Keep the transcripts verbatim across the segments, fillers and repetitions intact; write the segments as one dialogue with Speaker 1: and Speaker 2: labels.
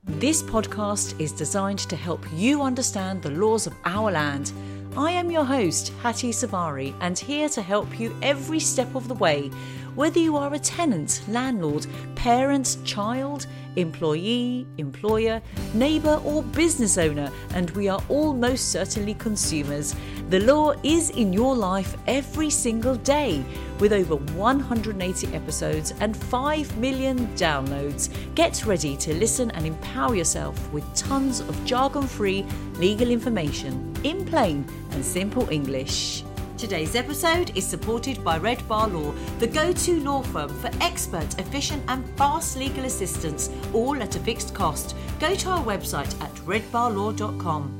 Speaker 1: This podcast is designed to help you understand the laws of our land. I am your host, Hattie Savari, and here to help you every step of the way. Whether you are a tenant, landlord, parent, child, employee, employer, neighbour or business owner, and we are all most certainly consumers. The law is in your life every single day. With over one hundred eighty episodes and five million downloads, get ready to listen and empower yourself with tons of jargon-free legal information in plain and simple English. Today's episode is supported by Red Bar Law, the go-to law firm for expert, efficient and fast legal assistance, all at a fixed cost. Go to our website at red bar law dot com.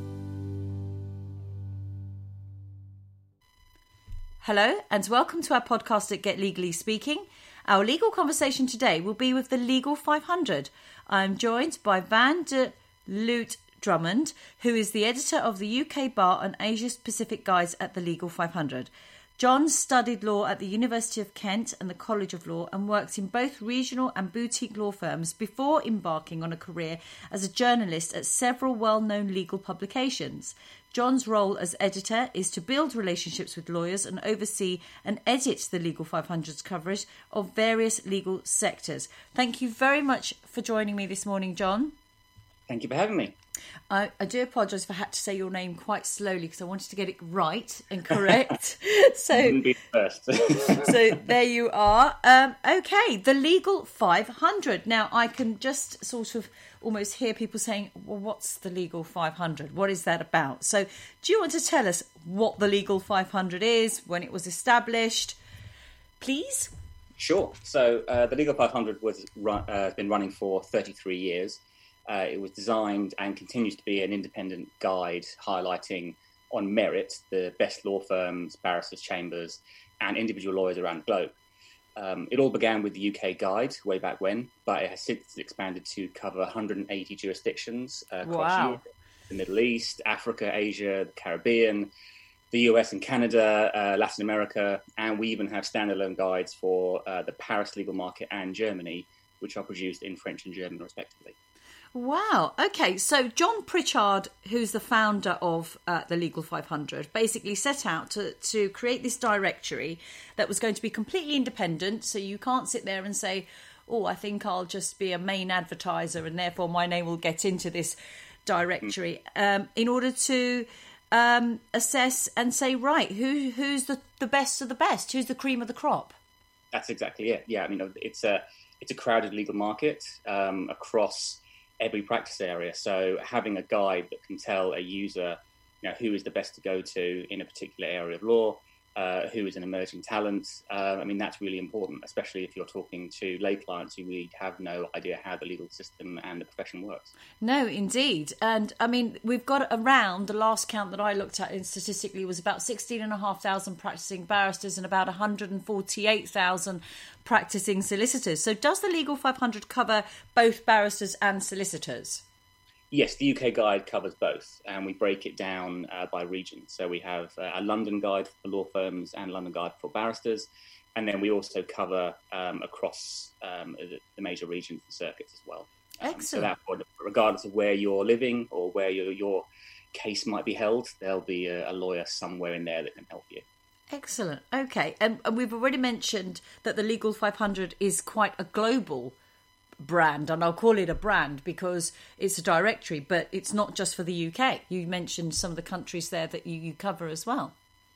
Speaker 1: Hello and welcome to our podcast at Get Legally Speaking. Our legal conversation today will be with the Legal five hundred. I'm joined by Van de Loot Drummond, who is the editor of the U K Bar and Asia Pacific Guides at the Legal five hundred. John studied law at the University of Kent and the College of Law and worked in both regional and boutique law firms before embarking on a career as a journalist at several well-known legal publications. John's role as editor is to build relationships with lawyers and oversee and edit the Legal five hundred's coverage of various legal sectors. Thank you very much for joining me this morning, John.
Speaker 2: Thank you for having me.
Speaker 1: I, I do apologise if I had to say your name quite slowly because I wanted to get it right and correct. so,
Speaker 2: Wouldn't be first.
Speaker 1: so there you are. Um, okay, the Legal five hundred. Now, I can just sort of almost hear people saying, well, what's the Legal five hundred? What is that about? So do you want to tell us what the Legal five hundred is, when it was established, please?
Speaker 2: Sure. So uh, the Legal five hundred was run, uh, been running for thirty-three years. Uh, it was designed and continues to be an independent guide highlighting on merit the best law firms, barristers, chambers, and individual lawyers around the globe. Um, it all began with the U K Guide way back when, but it has since expanded to cover one hundred eighty jurisdictions uh, across
Speaker 1: wow.
Speaker 2: Europe, the Middle East, Africa, Asia, the Caribbean, the U S and Canada, uh, Latin America, and we even have standalone guides for uh, the Paris legal market and Germany, which are produced in French and German respectively.
Speaker 1: Wow. Okay. So John Pritchard, who's the founder of uh, the Legal five hundred, basically set out to, to create this directory that was going to be completely independent. So you can't sit there and say, oh, I think I'll just be a main advertiser and therefore my name will get into this directory mm. um, in order to um, assess and say, right, who who's the, the best of the best? Who's the cream of the crop? That's
Speaker 2: exactly it. Yeah. I mean, it's a, it's a crowded legal market um, across every practice area. So having a guide that can tell a user, you know, who is the best to go to in a particular area of law, uh, who is an emerging talent. Uh, I mean, that's really important, especially if you're talking to lay clients who really have no idea how the legal system and the profession works.
Speaker 1: No, indeed. And I mean, we've got around, the last count that I looked at in statistically was about sixteen and a half thousand practicing barristers and about one hundred forty-eight thousand practicing solicitors. So does the Legal five hundred cover both barristers and solicitors?
Speaker 2: Yes, the U K Guide covers both, and we break it down uh, by region. So we have uh, a London Guide for law firms and London Guide for barristers, and then we also cover um, across um, the, the major regions and circuits as well. Um,
Speaker 1: Excellent.
Speaker 2: So that, regardless of where you're living or where your, your case might be held, there'll be a, a lawyer somewhere in there that can help you.
Speaker 1: Excellent. Okay. And, and we've already mentioned that the Legal five hundred is quite a global brand, and I'll call it a brand because it's a directory, but it's not just for the U K. You mentioned some of the countries there that you, you cover as well.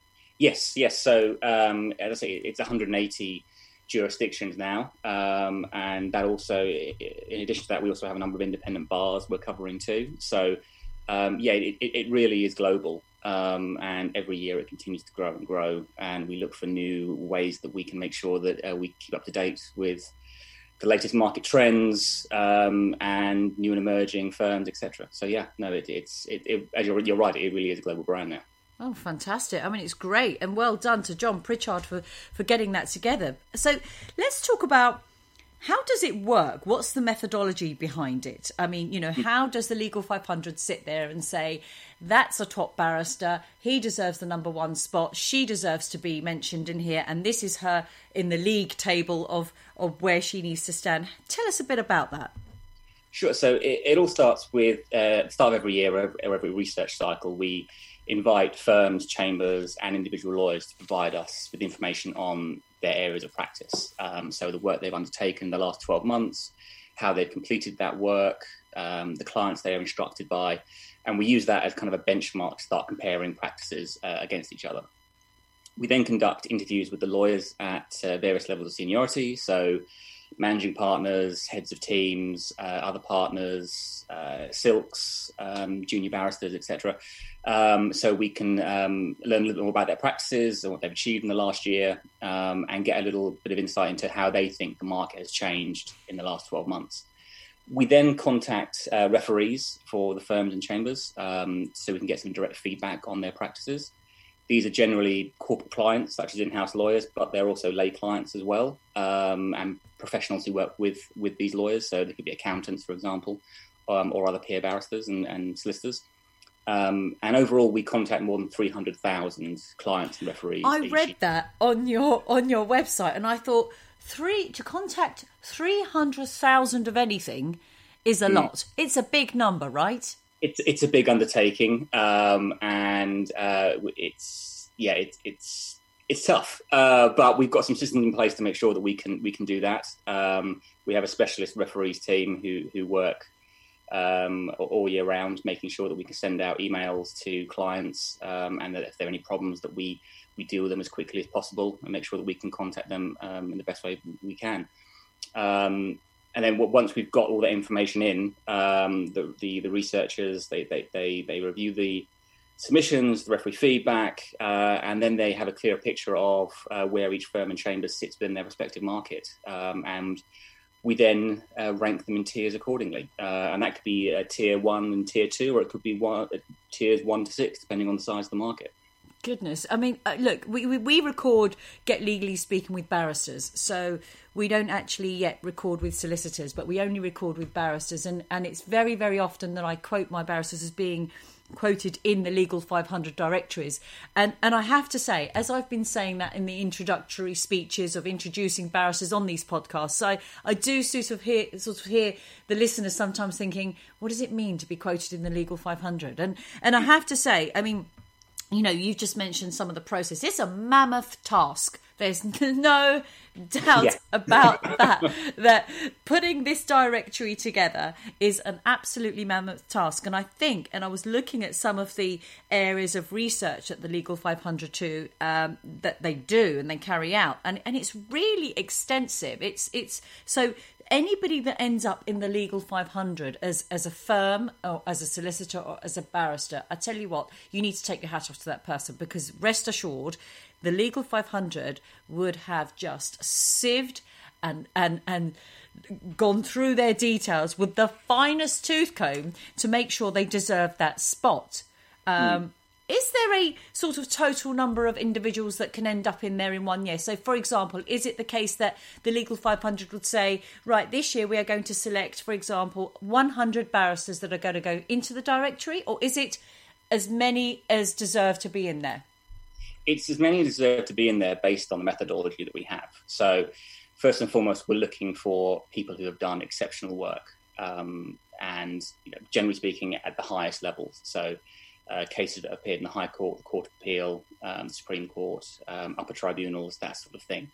Speaker 2: Yes, yes. So um, as I say, it's one hundred eighty jurisdictions now, um, and that also, in addition to that, we also have a number of independent bars we're covering too. So um, yeah, it, it really is global. Um, and every year it continues to grow and grow, and we look for new ways that we can make sure that uh, we keep up to date with the latest market trends um, and new and emerging firms, et cetera. So yeah, no, it, it's it, it, as you're, you're right, it really is a global brand now.
Speaker 1: Oh, fantastic. I mean, it's great, and well done to John Pritchard for, for getting that together. So let's talk about, how does it work? What's the methodology behind it? I mean, you know, how does the Legal five hundred sit there and say, that's a top barrister, he deserves the number one spot, she deserves to be mentioned in here, and this is her in the league table of, of where she needs to stand? Tell us a bit about that.
Speaker 2: Sure. So it, it all starts with uh, the start of every year or every research cycle. We invite firms, chambers, and individual lawyers to provide us with information on their areas of practice. Um, so the work they've undertaken the last twelve months, how they've completed that work, um, the clients they are instructed by, and we use that as kind of a benchmark to start comparing practices uh, against each other. We then conduct interviews with the lawyers at uh, various levels of seniority, so managing partners, heads of teams, uh, other partners, uh, silks, um, junior barristers, et cetera. Um, so we can um, learn a little more about their practices and what they've achieved in the last year, um, and get a little bit of insight into how they think the market has changed in the last twelve months. We then contact uh, referees for the firms and chambers, um, so we can get some direct feedback on their practices. These are generally corporate clients, such as in-house lawyers, but they're also lay clients as well, um, and professionals who work with, with these lawyers. So they could be accountants, for example, um, or other peer barristers and, and solicitors. Um, and overall, we contact more than three hundred thousand clients and referees.
Speaker 1: I read
Speaker 2: year.
Speaker 1: that on your on your website, and I thought three to contact three hundred thousand of anything is a mm. lot. It's a big number, right?
Speaker 2: It's it's a big undertaking, um, and uh, it's yeah, it, it's it's tough. Uh, but we've got some systems in place to make sure that we can we can do that. Um, we have a specialist referees team who who work um, all year round, making sure that we can send out emails to clients, um, and that if there are any problems, that we we deal with them as quickly as possible and make sure that we can contact them um, in the best way we can. Um, And then once we've got all that information in, um, the, the the researchers, they, they they they review the submissions, the referee feedback, uh, and then they have a clear picture of uh, where each firm and chamber sits within their respective market. Um, and we then uh, rank them in tiers accordingly. Uh, and that could be a tier one and tier two, or it could be one, uh, tiers one to six, depending on the size of the market.
Speaker 1: Goodness. I mean, uh, look, we, we we record Get Legally Speaking with barristers, so we don't actually yet record with solicitors, but we only record with barristers, and, and it's very, very often that I quote my barristers as being quoted in the Legal five hundred directories. And and I have to say, as I've been saying that in the introductory speeches of introducing barristers on these podcasts, I, I do sort of hear sort of hear the listeners sometimes thinking, what does it mean to be quoted in the Legal five hundred? And and I have to say, I mean, you know, you've just mentioned some of the process. It's a mammoth task. There's no doubt yeah. about that, that putting this directory together is an absolutely mammoth task. And I think, and I was looking at some of the areas of research at the Legal five hundred too, um, that they do and they carry out. And, and it's really extensive. It's, it's, so anybody that ends up in the Legal five hundred as, as a firm or as a solicitor or as a barrister, I tell you what, you need to take your hat off to that person, because rest assured, the Legal five hundred would have just sieved and and and gone through their details with the finest tooth comb to make sure they deserve that spot. Um, mm. Is there a sort of total number of individuals that can end up in there in one year? So, for example, is it the case that the Legal five hundred would say, right, this year we are going to select, for example, one hundred barristers that are going to go into the directory? Or is it as many as deserve to be in there?
Speaker 2: It's as many as deserve to be in there based on the methodology that we have. So first and foremost, we're looking for people who have done exceptional work, um, and, you know, generally speaking, at the highest levels. So uh, cases that appeared in the High Court, the Court of Appeal, um, the Supreme Court, um, upper tribunals, that sort of thing.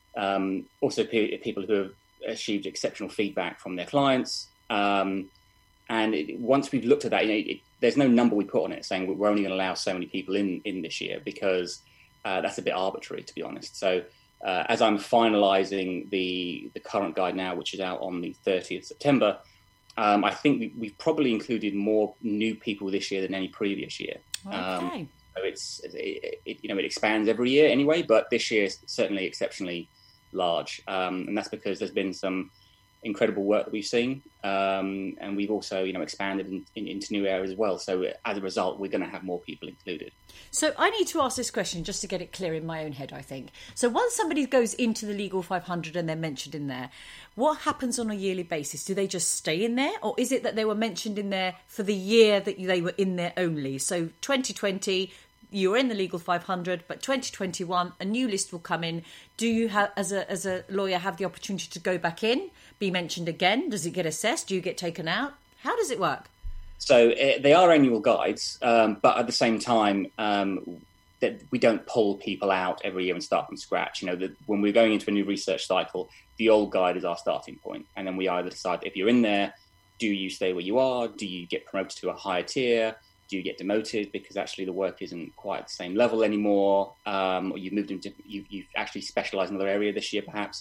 Speaker 2: Um, also pe- people who have achieved exceptional feedback from their clients. Um, and it, once we've looked at that, you know, it, there's no number we put on it saying we're only going to allow so many people in, in this year, because uh, that's a bit arbitrary, to be honest. So uh, as I'm finalising the the current guide now, which is out on the thirtieth of September, um, I think we, we've probably included more new people this year than any previous year.
Speaker 1: Okay.
Speaker 2: Um, so it's it, it, you know it expands every year anyway, but this year is certainly exceptionally large, um, and that's because there's been some incredible work that we've seen, um, and we've also, you know, expanded in, in, into new areas as well. So as a result, we're going to have more people included.
Speaker 1: So I need to ask this question just to get it clear in my own head, I think. So once somebody goes into the Legal five hundred and they're mentioned in there, what happens on a yearly basis? Do they just stay in there, or is it that they were mentioned in there for the year that they were in there only? So twenty twenty, you're in the Legal five hundred, but twenty twenty-one, a new list will come in. Do you have, as a as a lawyer, have the opportunity to go back in, be mentioned again? Does it get assessed? Do you get taken out? How does it work?
Speaker 2: So uh, they are annual guides, um, but at the same time, um, that we don't pull people out every year and start from scratch. You know, the, when we're going into a new research cycle, the old guide is our starting point, and then we either decide if you're in there, do you stay where you are? Do you get promoted to a higher tier? Do you get demoted because actually the work isn't quite at the same level anymore, um, or you've moved into you, you've actually specialised in another area this year, perhaps?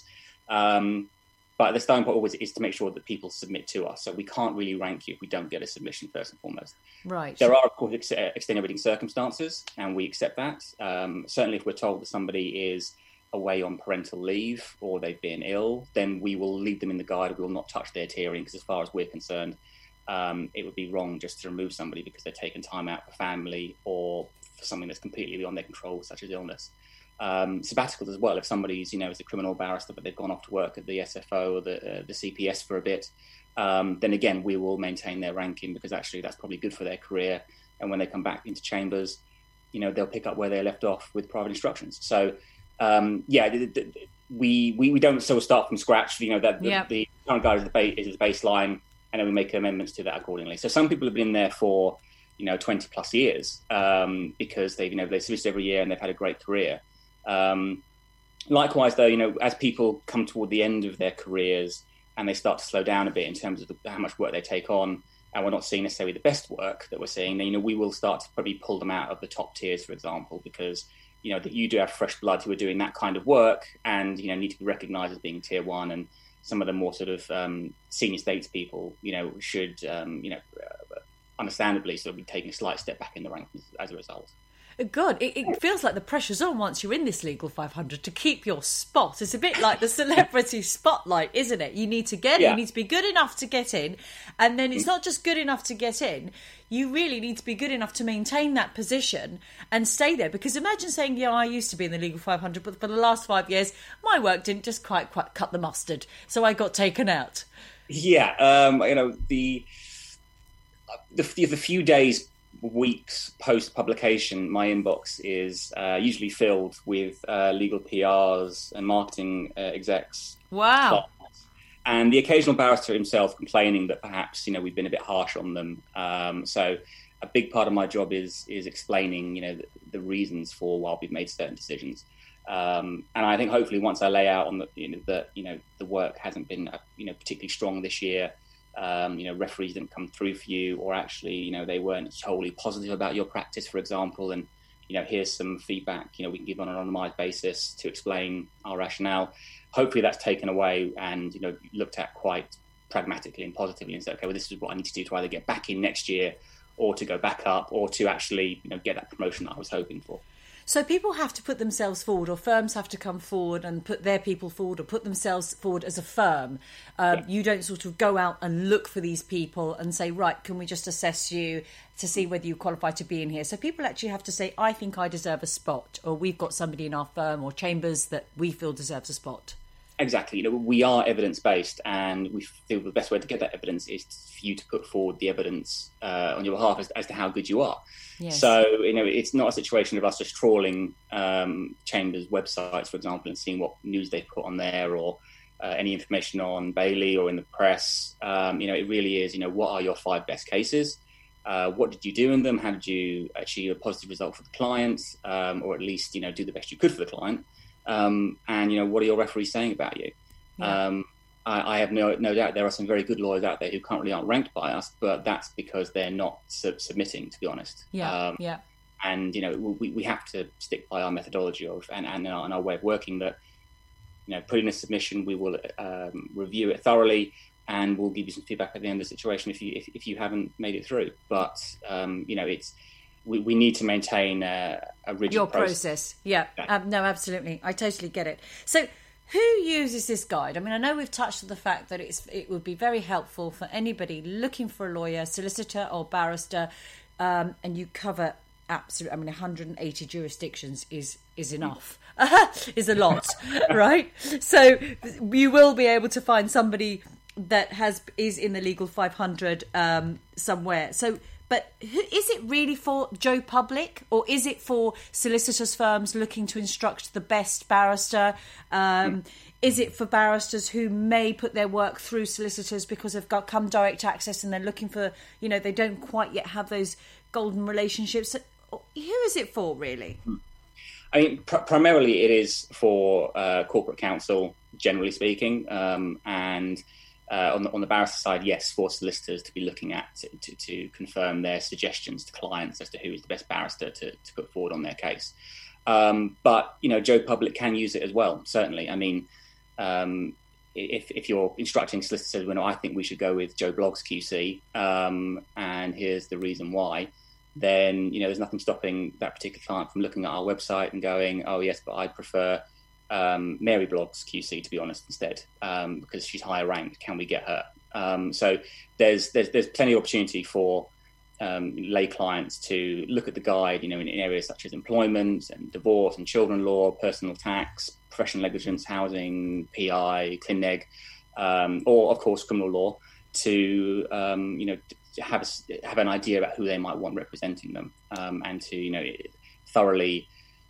Speaker 2: Um, but the starting point always is to make sure that people submit to us. So we can't really rank you if we don't get a submission first and foremost.
Speaker 1: Right.
Speaker 2: There are, of course, ex- extenuating circumstances, and we accept that. Um, certainly, if we're told that somebody is away on parental leave or they've been ill, then we will leave them in the guide. We will not touch their tiering because, as far as we're concerned, Um, it would be wrong just to remove somebody because they're taking time out for family or for something that's completely beyond their control, such as illness. Um, sabbaticals as well. If somebody's, you know, is a criminal barrister, but they've gone off to work at the S F O or the, uh, the C P S for a bit, um, then again, we will maintain their ranking because actually that's probably good for their career. And when they come back into chambers, you know, they'll pick up where they left off with private instructions. So, um, yeah, the, the, we, we we don't sort of start from scratch. You know, that the,
Speaker 1: yeah.
Speaker 2: the current guide is the, ba- is the baseline. And then we make amendments to that accordingly. So some people have been there for, you know, twenty plus years um, because they've, you know, they've switched every year and they've had a great career. Um, likewise, though, you know, as people come toward the end of their careers and they start to slow down a bit in terms of the, how much work they take on, and we're not seeing necessarily the best work that we're seeing, then, you know, we will start to probably pull them out of the top tiers, for example, because, you know, that you do have fresh blood who are doing that kind of work and, you know, need to be recognised as being tier one, and some of the more sort of um, senior states people, you know, should, um, you know, uh, understandably sort of be taking a slight step back in the rankings as a result.
Speaker 1: God, it, it feels like the pressure's on once you're in this Legal five hundred to keep your spot. It's a bit like the celebrity spotlight, isn't it? You need to get
Speaker 2: yeah.
Speaker 1: in, you need to be good enough to get in, and then it's not just good enough to get in, you really need to be good enough to maintain that position and stay there. Because imagine saying, yeah, I used to be in the Legal five hundred, but for the last five years, my work didn't just quite, quite cut the mustard, so I got taken out.
Speaker 2: Yeah, um, you know, the, the, the few days weeks post publication, my inbox is uh, usually filled with uh, legal P Rs and marketing uh, execs.
Speaker 1: Wow.
Speaker 2: And the occasional barrister himself complaining that perhaps, you know, we've been a bit harsh on them. Um, so a big part of my job is is explaining, you know, the, the reasons for why we've made certain decisions. Um, and I think hopefully once I lay out on the, you know, that, you know, the work hasn't been, uh, you know, particularly strong this year, Um, you know, referees didn't come through for you, or actually, you know, they weren't totally positive about your practice, for example, and, you know, here's some feedback, you know, we can give on an anonymised basis to explain our rationale. Hopefully that's taken away and, you know, looked at quite pragmatically and positively and said, okay, well, this is what I need to do to either get back in next year or to go back up or to actually, you know, get that promotion that I was hoping for.
Speaker 1: So people have to put themselves forward, or firms have to come forward and put their people forward, or put themselves forward as a firm. Um, yeah. You don't sort of go out and look for these people and say, right, can we just assess you to see whether you qualify to be in here? So people actually have to say, I think I deserve a spot, or we've got somebody in our firm or chambers that we feel deserves a spot.
Speaker 2: Exactly. You know, we are evidence-based, and we feel the best way to get that evidence is for you to put forward the evidence uh, on your behalf as, as to how good you are.
Speaker 1: Yes.
Speaker 2: So, you know, it's not a situation of us just trawling um, chambers' websites, for example, and seeing what news they put on there, or uh, any information on Bailey or in the press. Um, you know, it really is, you know, what are your five best cases? Uh, what did you do in them? How did you achieve a positive result for the client, um, or at least, you know, do the best you could for the client? Um, and, you know, what are your referees saying about you? Yeah. Um, I, I have no no doubt there are some very good lawyers out there who currently aren't ranked by us, but that's because they're not sub- submitting, to be honest.
Speaker 1: Yeah,
Speaker 2: um,
Speaker 1: yeah.
Speaker 2: And, you know, we, we have to stick by our methodology of and, and, our, and our way of working that, you know, put in a submission, we will um, review it thoroughly, and we'll give you some feedback at the end of the situation if you if, if you haven't made it through. But, um, you know, it's we, we need to maintain a, a rigid
Speaker 1: Your
Speaker 2: process.
Speaker 1: process. Yeah, yeah. Um, no, absolutely. I totally get it. So who uses this guide? I mean, I know we've touched on the fact that it's it would be very helpful for anybody looking for a lawyer, solicitor or barrister, um, and you cover absolutely, I mean, one hundred eighty jurisdictions is is enough, is a lot, right? So you will be able to find somebody that has is in the Legal five hundred um, somewhere. So, but who, is it really for Joe Public, or is it for solicitors firms looking to instruct the best barrister? Um, mm. Is it for barristers who may put their work through solicitors because they've got come direct access and they're looking for, you know, they don't quite yet have those golden relationships? Who is it for, really?
Speaker 2: I mean, pr- primarily it is for uh, corporate counsel, generally speaking, um, and uh, on the on the barrister side, yes, for solicitors to be looking at to, to, to confirm their suggestions to clients as to who is the best barrister to, to put forward on their case. Um, but you know, Joe Public can use it as well. Certainly, I mean. Um, if, if you're instructing solicitors, well, no, I think we should go with Joe Bloggs Q C, um, and here's the reason why, then, you know, there's nothing stopping that particular client from looking at our website and going, oh, yes, but I prefer um, Mary Bloggs Q C, to be honest, instead, um, because she's higher ranked. Can we get her? Um, so there's, there's there's plenty of opportunity for um, lay clients to look at the guide, you know, in areas such as employment and divorce and children law, personal tax, professional negligence, housing, P I, ClinNeg, um, or of course criminal law, to um, you know have a, have an idea about who they might want representing them, um, and to you know thoroughly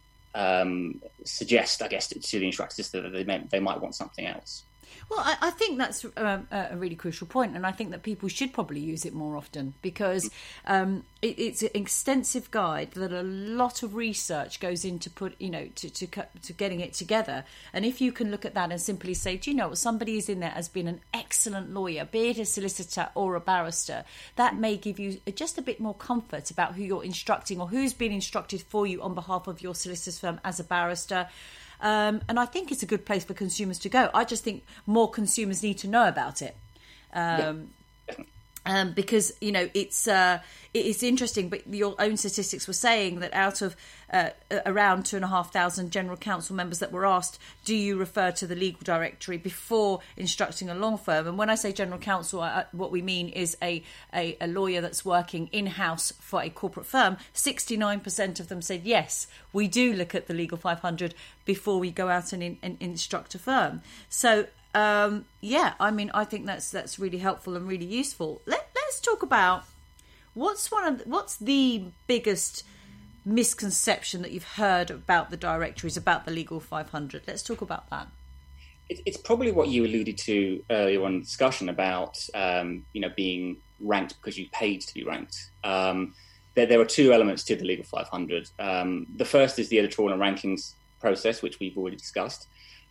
Speaker 2: um, suggest, I guess, to, to the instructors that they may, they might want something else.
Speaker 1: Well, I, I think that's um, a really crucial point, and I think that people should probably use it more often, because um, it, it's an extensive guide that a lot of research goes into put, you know, to, to to getting it together. And if you can look at that and simply say, do you know what, somebody is in there has been an excellent lawyer, be it a solicitor or a barrister, that may give you just a bit more comfort about who you're instructing or who's been instructed for you on behalf of your solicitor's firm as a barrister. Um, and I think it's a good place for consumers to go. I just think more consumers need to know about it. Um, yeah. um, because, you know, it's uh, it's interesting, but your own statistics were saying that out of uh, around two and a half thousand general counsel members that were asked, do you refer to the legal directory before instructing a law firm? And when I say general counsel, I, what we mean is a, a, a lawyer that's working in-house for a corporate firm. sixty-nine percent of them said, yes, we do look at the Legal five hundred before we go out and, in, and instruct a firm. So, um, yeah, I mean, I think that's that's really helpful and really useful. Let, let's talk about what's one of the, what's the biggest misconception that you've heard about the directories, about the Legal five hundred. Let's talk about that.
Speaker 2: It, it's probably what you alluded to earlier on in the discussion about, um, you know, being ranked because you paid to be ranked. Um, there, there are two elements to the Legal five hundred. Um, the first is the editorial and rankings process, which we've already discussed,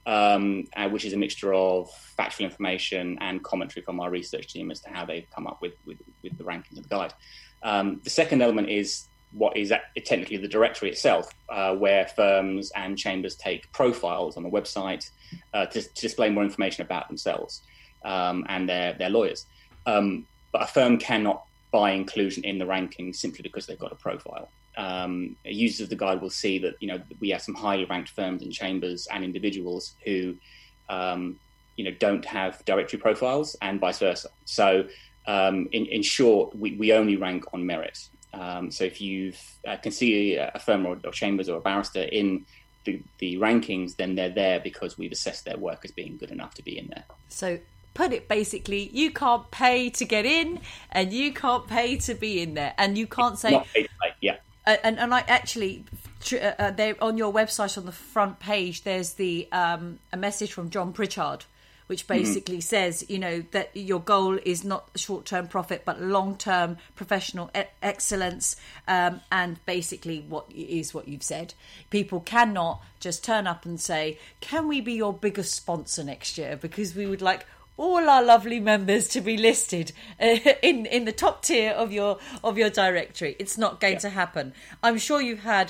Speaker 2: um, uh, which is a mixture of factual information and commentary from our research team as to how they've come up with, with, with the rankings of the guide. Um, the second element is what is technically the directory itself, uh, where firms and chambers take profiles on the website uh, to, to display more information about themselves um, and their, their lawyers. Um, but a firm cannot buy inclusion in the rankings simply because they've got a profile. Um, users of the guide will see that, you know, we have some highly ranked firms and chambers and individuals who, um, you know, don't have directory profiles, and vice versa. So, um, in, in short, we, we only rank on merit. Um, so if you uh, can see a firm or, or chambers or a barrister in the, the rankings, then they're there because we've assessed their work as being good enough to be in there.
Speaker 1: So put it basically, you can't pay to get in and you can't pay to be in there. And you can't say...
Speaker 2: Not pay to pay, yeah.
Speaker 1: Uh, and, and I actually, uh, they on your website on the front page, there's the um, a message from John Pritchard, which basically mm-hmm. says, you know, that your goal is not short-term profit, but long-term professional e- excellence. Um, and basically what is what you've said. People cannot just turn up and say, can we be your biggest sponsor next year? Because we would like all our lovely members to be listed uh, in, in the top tier of your of your directory. It's not going yeah. to happen. I'm sure you've had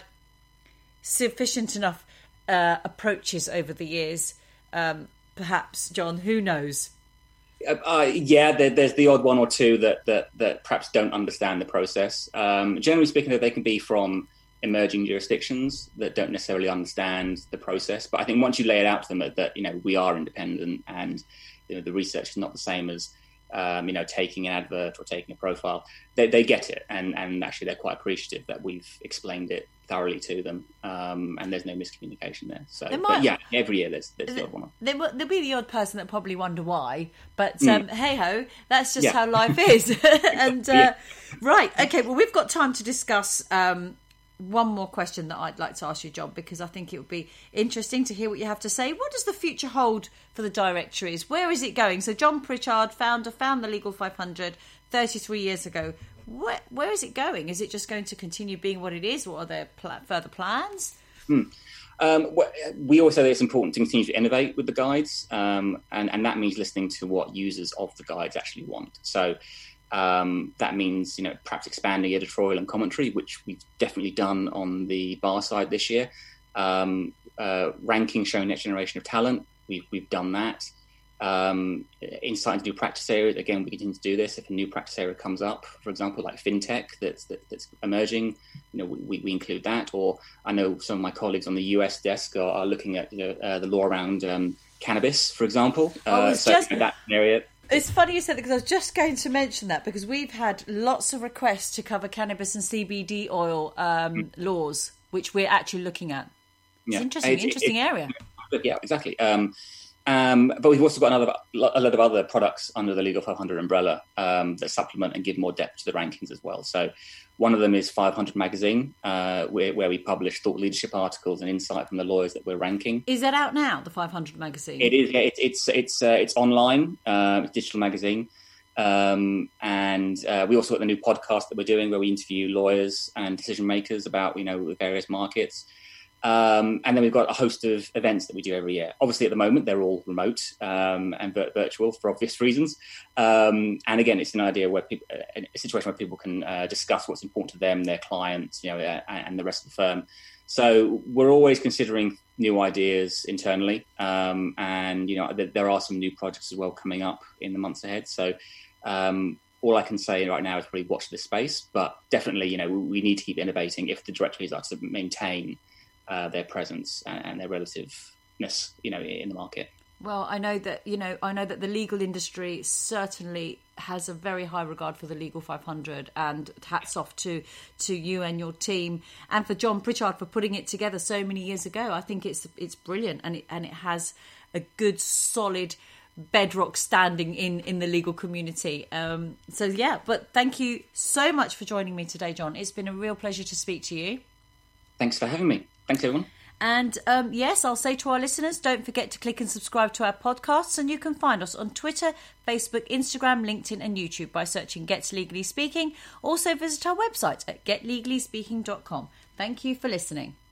Speaker 1: sufficient enough uh, approaches over the years. Um, perhaps, John, who knows?
Speaker 2: Uh, uh, yeah, there, there's the odd one or two that that, that perhaps don't understand the process. Um, generally speaking, that they can be from emerging jurisdictions that don't necessarily understand the process. But I think once you lay it out to them that, that you know, we are independent and you know, the research is not the same as um, you know, taking an advert or taking a profile, they, they get it. And, and actually, they're quite appreciative that we've explained it thoroughly to them, um, and there's no miscommunication there. So, might, but yeah, every year there's, there's the odd one.
Speaker 1: There, there'll be the odd person that probably wonder why, but um, mm. hey ho, that's just yeah. how life is. and uh, yeah. Right, okay, well, we've got time to discuss um, one more question that I'd like to ask you, John, because I think it would be interesting to hear what you have to say. What does the future hold for the directories? Where is it going? So, John Pritchard, founder, found the Legal five hundred thirty-three years ago. Where, where is it going? Is it just going to continue being what it is? What are there pl- further plans?
Speaker 2: Hmm. Um, we always say that it's important to continue to innovate with the guides, um, and, and that means listening to what users of the guides actually want. So um, that means, you know, perhaps expanding editorial and commentary, which we've definitely done on the bar side this year. Um, uh, ranking showing next generation of talent, we've we've done that. Um, insight into new practice areas, again, we continue to do this. If a new practice area comes up, for example, like fintech that's that, that's emerging, you know, we, we include that. Or I know some of my colleagues on the U S desk are, are looking at, you know, uh, the law around um, cannabis, for example.
Speaker 1: Oh,
Speaker 2: uh, so
Speaker 1: just,
Speaker 2: that area.
Speaker 1: It's funny you said that, because I was just going to mention that, because we've had lots of requests to cover cannabis and C B D oil um, mm. laws, which we're actually looking at. It's
Speaker 2: yeah.
Speaker 1: interesting,
Speaker 2: it,
Speaker 1: interesting
Speaker 2: it,
Speaker 1: area.
Speaker 2: Yeah, exactly. Um, Um, but we've also got another, a lot of other products under the Legal five hundred umbrella um, that supplement and give more depth to the rankings as well. So one of them is five hundred Magazine, uh, where, where we publish thought leadership articles and insight from the lawyers that we're ranking.
Speaker 1: Is that out now, the five hundred Magazine?
Speaker 2: It is. Yeah, it, it's it's uh, it's online. Uh, it's a digital magazine. Um, and uh, we also got the new podcast that we're doing where we interview lawyers and decision makers about, you know, the various markets. Um, and then we've got a host of events that we do every year. Obviously, at the moment, they're all remote um, and vir- virtual for obvious reasons. Um, and again, it's an idea where people, a situation where people can uh, discuss what's important to them, their clients, you know, uh, and the rest of the firm. So we're always considering new ideas internally, um, and you know, th- there are some new projects as well coming up in the months ahead. So um, all I can say right now is probably watch this space, but definitely, you know, we, we need to keep innovating if the directories are to maintain Uh, their presence and, and their relativeness, you know, in the market.
Speaker 1: Well, I know that, you know, I know that the legal industry certainly has a very high regard for the Legal five hundred, and hats off to to you and your team, and for John Pritchard for putting it together so many years ago. I think it's it's brilliant, and it and it has a good solid bedrock standing in in the legal community. Um, so yeah, but thank you so much for joining me today, John. It's been a real pleasure to speak to you.
Speaker 2: Thanks for having me. Thanks, everyone.
Speaker 1: And um, yes, I'll say to our listeners, don't forget to click and subscribe to our podcasts, and you can find us on Twitter, Facebook, Instagram, LinkedIn and YouTube by searching Get Legally Speaking. Also visit our website at get legally speaking dot com. Thank you for listening.